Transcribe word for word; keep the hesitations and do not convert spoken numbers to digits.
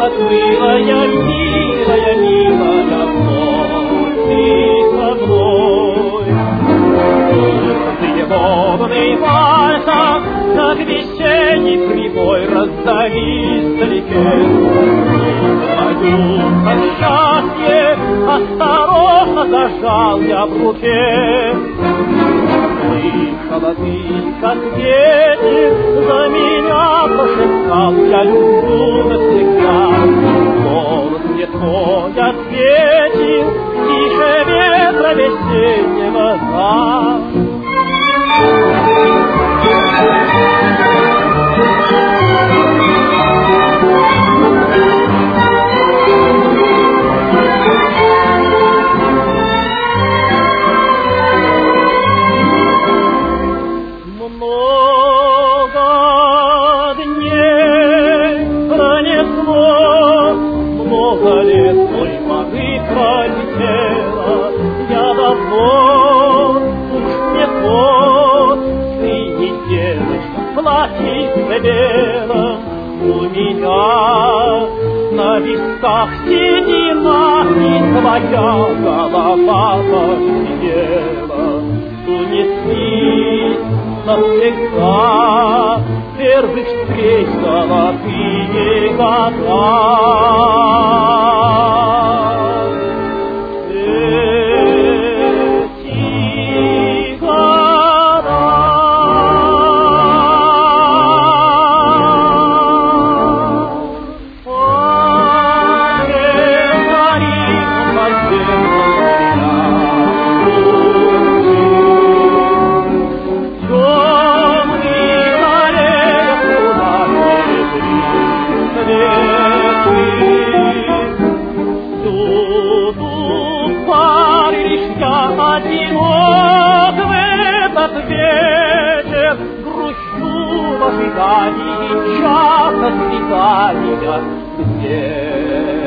Нет, милая, милая, милая, вновь ты со мной. Любовный вальса, как весенний прибой, раздались вдалеке. Мою от счастья осторожно зажал я в руке. Слышала ты, как ветер за меня прошептал: я люблю навсегда. Голос мне твой ответил тише ветра весеннего дна. Много лет той поры пролетело, я давно уж не тот. Ты не девочка в платьице белом, у меня на висках седина, и твоя голова посидела. Унеслись навсегда первых встреч золотые года. Эти года повторим одинок в этот вечер, грущу в ожидании часа свидания, где